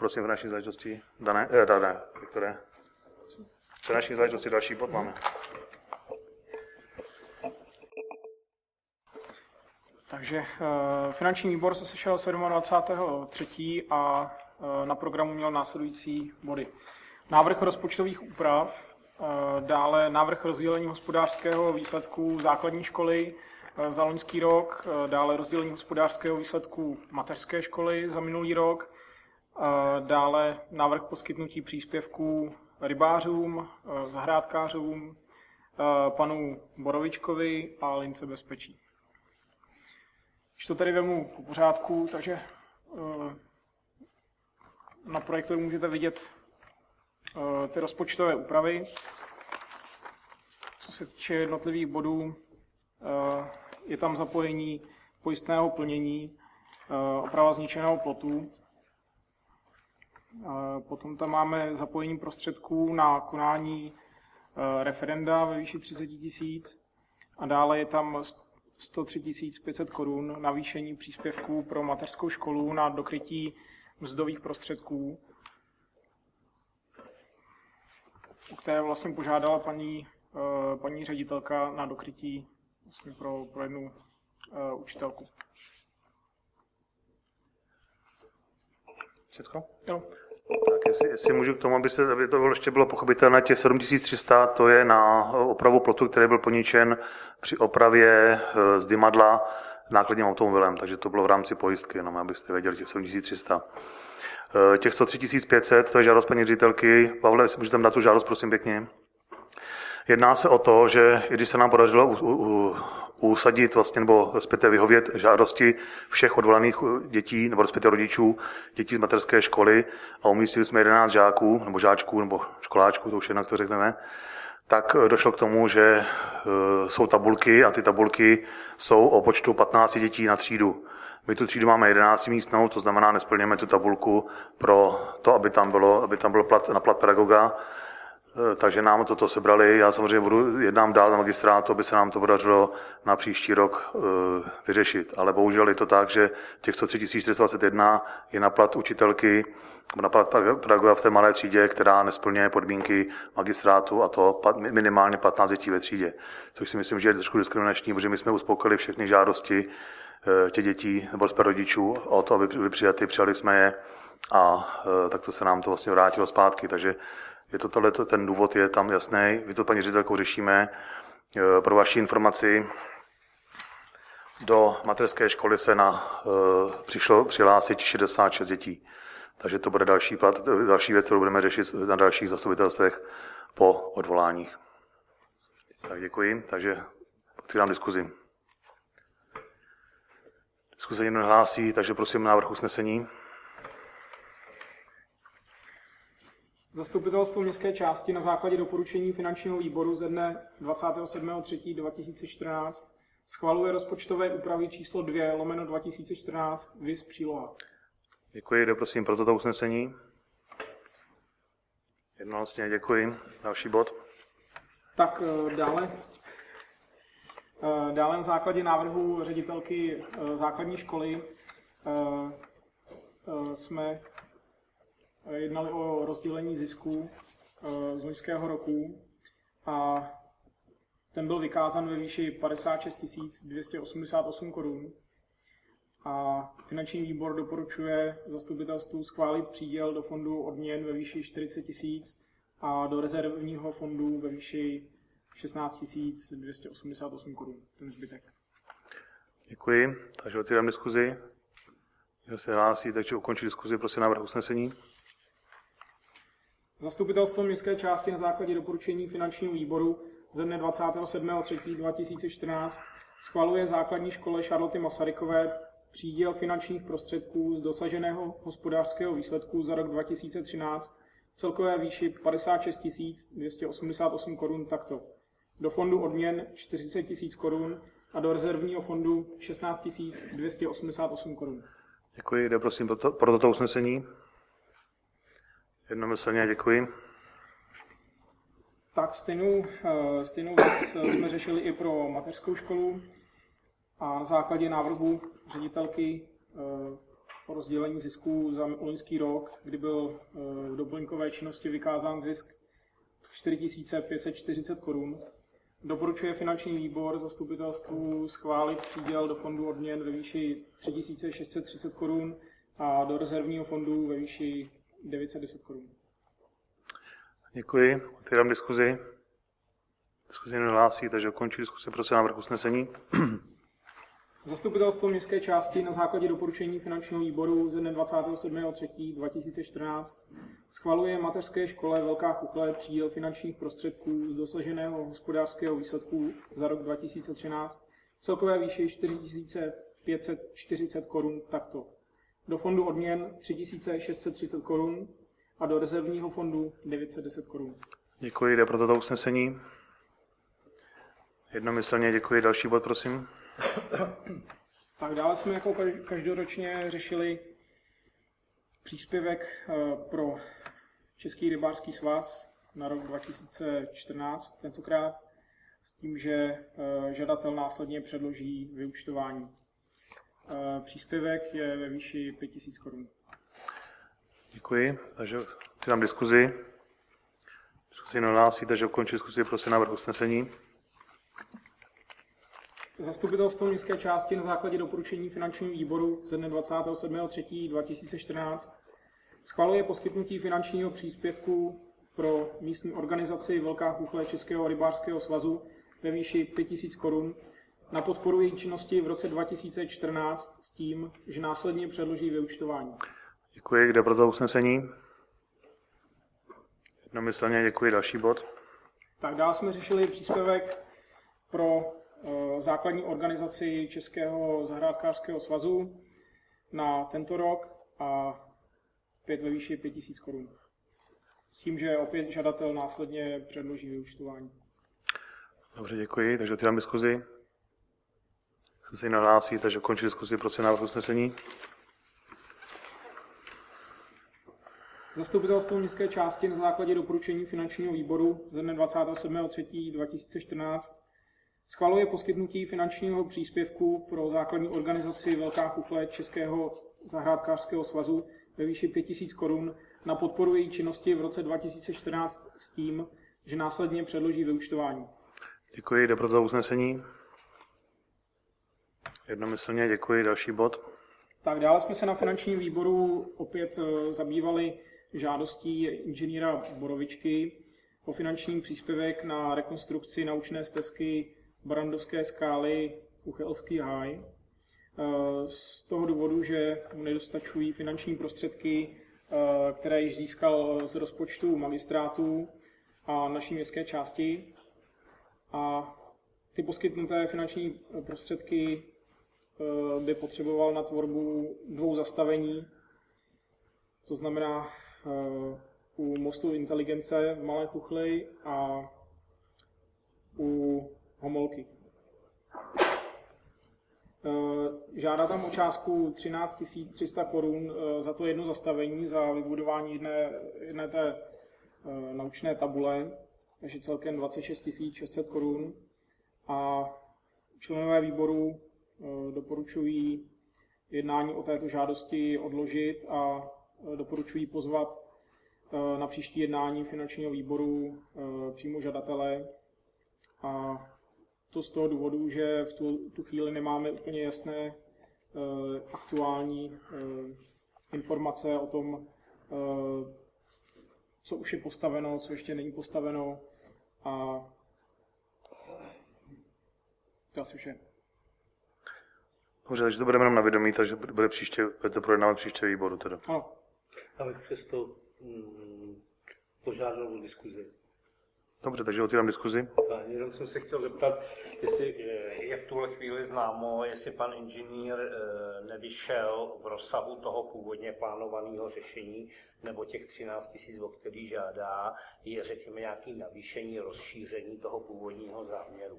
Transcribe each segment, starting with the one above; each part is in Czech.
Poprosím finanční záležitosti. Viktore. Finanční záležitosti, další bod máme. Takže finanční výbor se sešel 27.3. a na programu měl následující body. Návrh rozpočtových úprav, dále návrh rozdělení hospodářského výsledku základní školy za loňský rok, dále rozdělení hospodářského výsledku mateřské školy za minulý rok, dále návrh poskytnutí příspěvků rybářům, zahrádkářům, panu Borovičkovi a lince bezpečí. Když to tady vemu po pořádku, takže na projektoru můžete vidět ty rozpočtové úpravy. Co se týče jednotlivých bodů, je tam zapojení pojistného plnění, oprava zničeného plotu. Potom tam máme zapojení prostředků na konání referenda ve výši 30 000 a dále je tam 103 500 korun navýšení příspěvků pro mateřskou školu na dokrytí mzdových prostředků, o které vlastně požádala paní ředitelka na dokrytí vlastně pro jednu učitelku. Všecko? Jo. Tak jestli můžu k tomu, aby to ještě bylo pochopitelné, těch 7300 to je na opravu plotu, který byl poničen při opravě z Dymadla nákladním automobilem, takže to bylo v rámci pojistky, jenom abyste věděli, těch 7300. Těch 103 500, to je žádost paní ředitelky. Pavle, jestli můžete tam dát tu žádost, prosím pěkně. Jedná se o to, že i když se nám podařilo usadit vlastně, nebo respektive vyhovět žádosti všech odvolaných dětí, nebo respektive rodičů, dětí z mateřské školy a umístili jsme 11 žáků, nebo žáčků, nebo školáčků, to už jednak to řekneme, tak došlo k tomu, že jsou tabulky a ty tabulky jsou o počtu 15 dětí na třídu. My tu třídu máme 11 místnou, to znamená, nesplňujeme tu tabulku pro to, aby tam byl plat na plat pedagoga. Takže nám toto sebrali. Já samozřejmě jednám dál na magistrátu, aby se nám to podařilo na příští rok vyřešit. Ale bohužel je to tak, že těch 103 421 je na plat učitelky, na plat pedagoga v té malé třídě, která nesplňuje podmínky magistrátu, a to minimálně 15 dětí ve třídě. Což si myslím, že je trošku diskriminační, protože my jsme uspokojili všechny žádosti těch dětí nebo z rodičů o to, aby byly přijaty, přijali jsme je a takto se nám to vlastně vrátilo zpátky. Takže je to tohleto, ten důvod je tam jasný, my to paní ředitelkou řešíme. Pro vaši informaci, do mateřské školy se přišlo přihlásit 66 dětí. Takže to bude další věc, kterou budeme řešit na dalších zastupitelstvech po odvoláních. Tak děkuji, takže otvírám diskuzi. Diskuze někdo nehlásí, takže prosím návrh usnesení. Zastupitelstvo městské části na základě doporučení finančního výboru ze dne 27.3.2014 schvaluje rozpočtové úpravy číslo 2/2014 viz příloha. Děkuji, prosím pro toto usnesení. Jednohlasně děkuji. Další bod. Tak dále na základě návrhu ředitelky základní školy jsme jednali o rozdělení zisků z loňského roku a ten byl vykázán ve výši 56 288 korun. A finanční výbor doporučuje zastupitelstvu schválit příděl do fondu odměn ve výši 40 000 a do rezervního fondu ve výši 16 288 korun. Ten zbytek. Děkuji. Takže otvírám diskuzi. Kdo se hlásí, takže ukončí diskuzi, prosím návrh usnesení. Zastupitelstvo městské části na základě doporučení finančního výboru ze dne 27.3.2014 schvaluje základní škole Charloty Masarykové příděl finančních prostředků z dosaženého hospodářského výsledku za rok 2013 v celkové výši 56 288 korun takto. Do fondu odměn 40 000 korun a do rezervního fondu 16 288 korun. Děkuji. Jde prosím pro toto usnesení. Jednomyslně děkuji. Tak stejnou věc jsme řešili i pro mateřskou školu a na základě návrhu ředitelky o rozdělení zisku za loňský rok, kdy byl v doplňkové činnosti vykázán zisk 4 540 korun. Doporučuje finanční výbor zastupitelstvu schválit příděl do fondu odměn ve výši 3 630 korun a do rezervního fondu ve výši 910 korun. Děkuji. Otevírám diskuzi. Diskuzi nehlásí, takže ukončí diskuzi. Prosím návrh usnesení. Zastupitelstvo městské části na základě doporučení finančního výboru ze dne 27.3.2014 schvaluje mateřské škole Velká Chuchle příděl finančních prostředků z dosaženého hospodářského výsledku za rok 2013 celkové výši 4 540 korun takto. Do fondu odměn 3 630 korun a do rezervního fondu 910 korun. Děkuji, jde pro toto usnesení. Jednomyslně děkuji. Další bod, prosím. Tak dále jsme jako každoročně řešili příspěvek pro Český rybářský svaz na rok 2014 tentokrát s tím, že žadatel následně předloží vyúčtování. Příspěvek je ve výši 5 000 korun. Děkuji, takže otevírám diskuzi. Diskuzi nehlásí, takže ukončí diskuzi, prosím návrh usnesení. Zastupitelstvo městské části na základě doporučení finančního výboru ze dne 27.3.2014 schvaluje poskytnutí finančního příspěvku pro místní organizaci Velká Chuchle Českého rybářského svazu ve výši 5 000 korun na podporu její činnosti v roce 2014 s tím, že následně předloží vyúčtování. Děkuji, kde pro to usnesení? Jednomyslně děkuji. Další bod. Tak dále jsme řešili příspěvek pro základní organizaci Českého zahrádkářského svazu na tento rok a opět ve výši 5 000 korun. S tím, že opět žadatel následně předloží vyúčtování. Dobře, děkuji. Takže otevírám diskuzi. Se nahlásí, takže končí diskuzi, prosím návrh usnesení. Zastupitelstvo městské části na základě doporučení finančního výboru ze dne 27.3.2014 schvaluje poskytnutí finančního příspěvku pro základní organizaci Velká Chuchle Českého zahrádkářského svazu ve výši 5 000 korun na podporu její činnosti v roce 2014 s tím, že následně předloží vyúčtování. Děkuji, jde pro to usnesení. Jednomyslně děkuji. Další bod. Tak dále jsme se na finančním výboru opět zabývali žádostí inženýra Borovičky o finanční příspěvek na rekonstrukci naučné stezky Barandovské skály Uchelský háj. Z toho důvodu, že mu nedostačují finanční prostředky, které již získal z rozpočtu magistrátu a naší městské části. A ty poskytnuté finanční prostředky by potřeboval na tvorbu 2 zastavení, to znamená u mostu Inteligence v Malé Chuchli a u Homolky. Žádá tam o částku 13 300 korun za to jedno zastavení, za vybudování jedné té naučné tabule, takže celkem 26 600 korun. A členové výboru doporučují jednání o této žádosti odložit a doporučují pozvat na příští jednání finančního výboru přímo žadatele. A to z toho důvodu, že v tu chvíli nemáme úplně jasné aktuální informace o tom, co už je postaveno, co ještě není postaveno. A to asi vše. Dobře, takže to budeme jenom na vědomí, takže bude to projednávat příště výboru teda. Ano. Abych přesto požádal o diskuzi. Dobře, takže otvírám diskuzi. Jenom jsem se chtěl zeptat, jestli je v tuhle chvíli známo, jestli pan inženýr nevyšel v rozsahu toho původně plánovaného řešení, nebo těch 13 000, o který žádá, je řekněme nějaké navýšení, rozšíření toho původního záměru.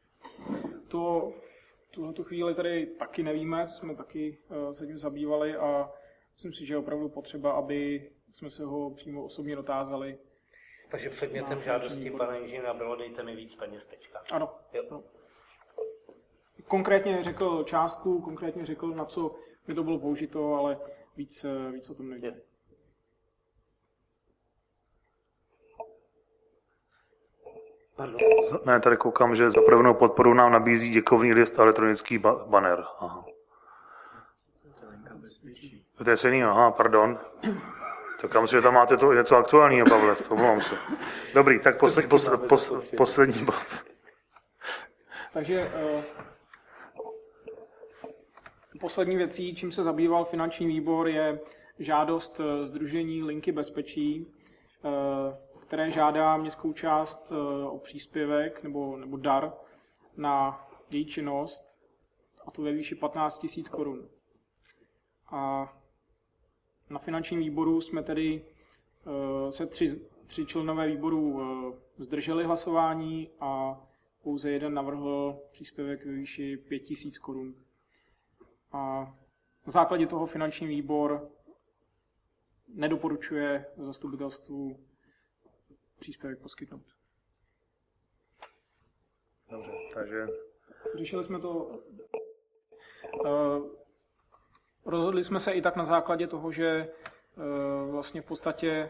Tu chvíli tady taky nevíme, jsme taky se tím zabývali a myslím si, že je opravdu potřeba, aby jsme se ho přímo osobně dotázali. Takže předmětem žádosti pana inženýra bylo dejte mi víc peněz, tečka. Ano. Jo. Konkrétně řekl částku, konkrétně řekl, na co by to bylo použito, ale víc o tom nevím. Pardon. Ne, tady koukám, že za prvnou podporu nám nabízí děkovný list a elektronický banner. Aha. To je stejný, aha, pardon. Tak já myslím, že tam máte to něco aktuálního, Pavle, omlouvám se. Dobrý, tak poslední bod. Takže poslední věcí, čím se zabýval finanční výbor, je žádost Sdružení Linky bezpečí, které žádá městskou část o příspěvek nebo dar na její činnost, a to ve výši 15 000 korun. A na finančním výboru jsme tedy se tři členové výboru zdrželi hlasování a pouze jeden navrhl příspěvek ve výši 5 000 korun. A na základě toho finanční výbor nedoporučuje zastupitelstvu příspěvek poskytnout. Dobře, takže... Řešili jsme to... Rozhodli jsme se i tak na základě toho, že vlastně v podstatě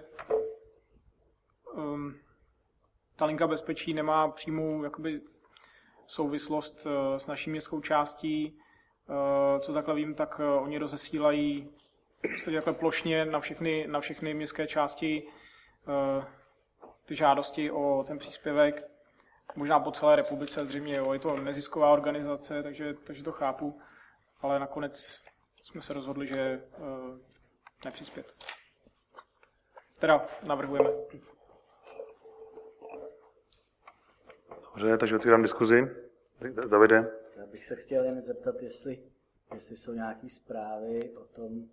ta linka bezpečí nemá přímou jakoby souvislost s naší městskou částí. Co takhle vím, tak oni rozesílají prostě takhle plošně na všechny městské části ty žádosti o ten příspěvek. Možná po celé republice zřejmě, jo. Je to nezisková organizace, takže to chápu, ale nakonec jsme se rozhodli, že nepřispět. Teda navrhujeme. Dobře, takže otvírám diskuzi. Davide? Já bych se chtěl jen zeptat, jestli jsou nějaké zprávy o tom,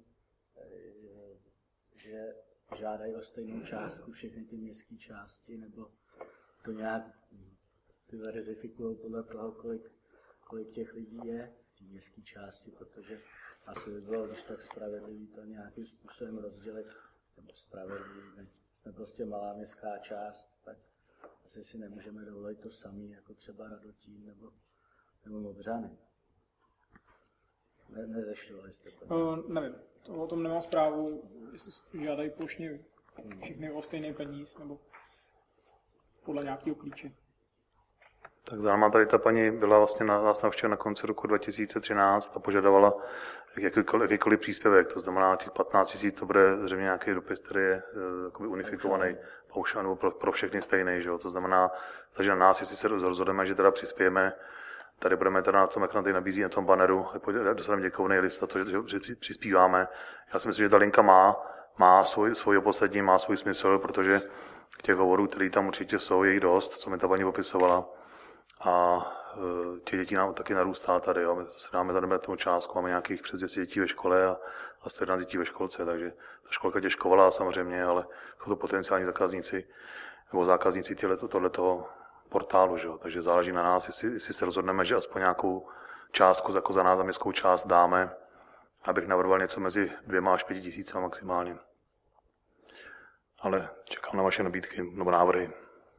že žádají o stejnou částku všechny ty městské části, nebo to nějak diverzifikují podle toho, kolik těch lidí je v té městské části, protože asi by bylo když tak spravedlivý to nějakým způsobem rozdělit, nebo spravedlivý. Jsme prostě malá městská část, tak asi si nemůžeme dovolit to samý, jako třeba Radotín nebo Modřany. Nezešťovali jste to? Nevím, o tom nemám zprávu, jestli žádají plošně všichni o stejný peníz, nebo podle nějakého klíče. Tak známá tady ta paní byla vlastně nás navštěvila na konci roku 2013 a požadovala jakýkoliv příspěvek, to znamená těch 15 000, to bude zřejmě nějaký dopis, který je unifikovaný paušál pro všechny stejný, že jo? To znamená, takže na nás, jestli se rozhodneme, že teda přispějeme, tady budeme teda na tom, jak nám tady nabízí na tom banneru, dostaneme děkovný list a to, že přispíváme. Já si myslím, že ta linka má svůj opodstatnění, má svůj smysl, protože těch hovorů, které tam určitě jsou, je jich dost, co mi ta paní popisovala. A těch dětí nám taky narůstá tady, jo. My se dáme za tomu částku, máme nějakých přes 200 dětí ve škole a 111 dětí ve školce, takže ta školka těžkovala samozřejmě, ale jsou to potenciální zákazníci nebo zákazníci tohletoho portálu, že jo. Takže záleží na nás, jestli se rozhodneme, že aspoň nějakou částku jako za nás, za městskou část dáme, abych navrhoval něco mezi 2 až 5 tisíc maximálně. Ale čekám na vaše nabídky nebo návrhy.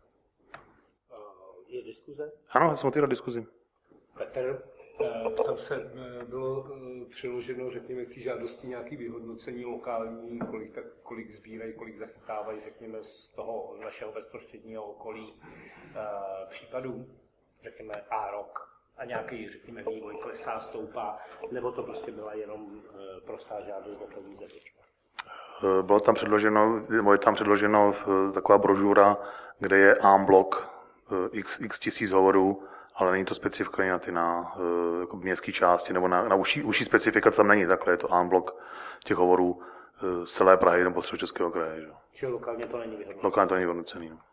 Je diskuze? Ano, já jsem otvíral diskuzi. Petr? Tam se bylo přiloženo, řekněme, k té žádosti nějaké vyhodnocení lokální, kolik sbírají, kolik zachytávají, řekněme, z toho našeho bezprostředního okolí případů, řekněme, rok a nějaký, řekněme, vývoj klesá, stoupá, nebo to prostě byla jenom prostá žádost o peníze? Bylo tam předloženo taková brožura, kde je en bloc x tisíc hovorů, ale není to specifikované na jako městské části nebo na užší specifikace tam není, takhle je to en bloc těch hovorů z celé Prahy nebo Středočeského kraje. Že? Čili lokálně to není vyhodnocené? Lokálně to není vyhodnocený. No.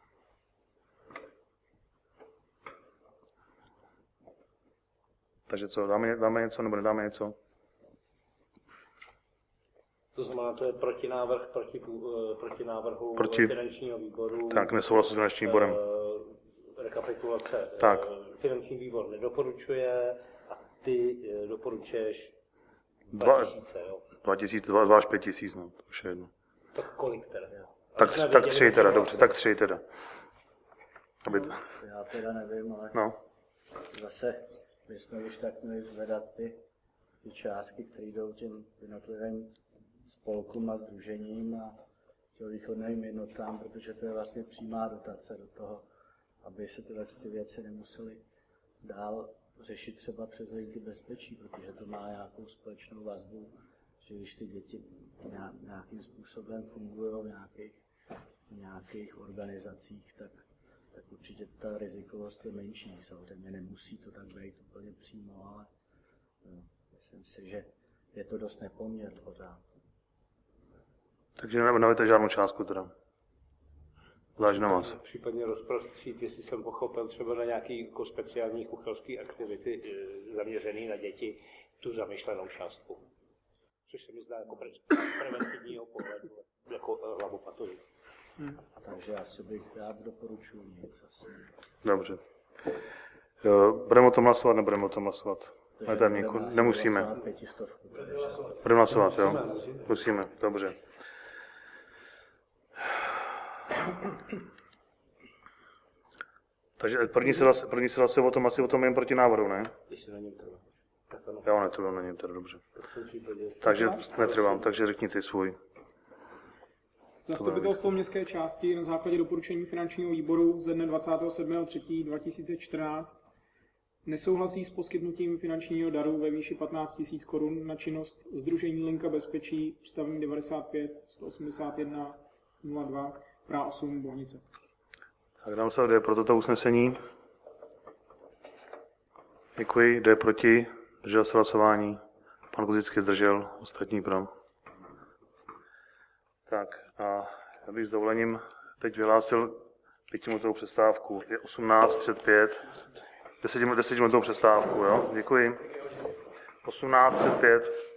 Takže co, dáme něco nebo nedáme něco? To znamená, to je protinávrh proti návrhu finančního výboru. Tak, nesouhlasu s finančním výborem. Rekapitulace. Tak. Finanční výbor nedoporučuje a ty doporučuješ 2000, jo? 2 až 5 tisíc, no, to už je jedno. Tak kolik teda? Tak 3 teda, dobře, tak 3 teda. Já teda nevím, ale zase my jsme už tak měli zvedat ty částky, které jdou těm jednotlivým spolkům a sdružením a tělovýchovným jednotám, protože to je vlastně přímá dotace do toho, aby se tyhle věci nemusely dál řešit třeba přes linky bezpečí, protože to má nějakou společnou vazbu, že když ty děti nějakým způsobem fungují v nějakých organizacích, tak určitě ta rizikovost je menší. Samozřejmě nemusí to tak být úplně přímo, ale myslím si, že je to dost nepoměr pořád. Takže nedáváte žádnou částku teda? Záleží na vás. Případně rozprostřít, jestli jsem pochopil, třeba na nějaké jako speciální kuchelské aktivity zaměřené na děti, tu zamýšlenou částku. Což se mi zdá jako preventivního pohledu, jako hlavu-patovi. Takže já doporučuji nic asi. Dobře. Budeme o tom hlasovat, nebudeme o tom hlasovat? Nemusíme. Budeme hlasovat, jo? Musíme, dobře. Takže první se hlasuje o tom, asi o tom jen proti návrhu, ne? Já netrvám na něm, teda dobře. Takže netrvám, takže řekněte svůj. Zastupitelstvo městské části na základě doporučení finančního výboru ze dne 27.3.2014 nesouhlasí s poskytnutím finančního daru ve výši 15 000 korun na činnost Sdružení Linka bezpečí stavní 95 181 02 Praha 8 Bohnice. Tak dám se, kdo je pro toto usnesení. Děkuji. Kdo je proti? Zdržel se hlasování. Pan Kozický zdržel, ostatní pro. Tak a já bych s dovolením teď vyhlásil 5minutovou přestávku. Je 18:35. 10 minutovou přestávku, jo? Děkuji. 18:35.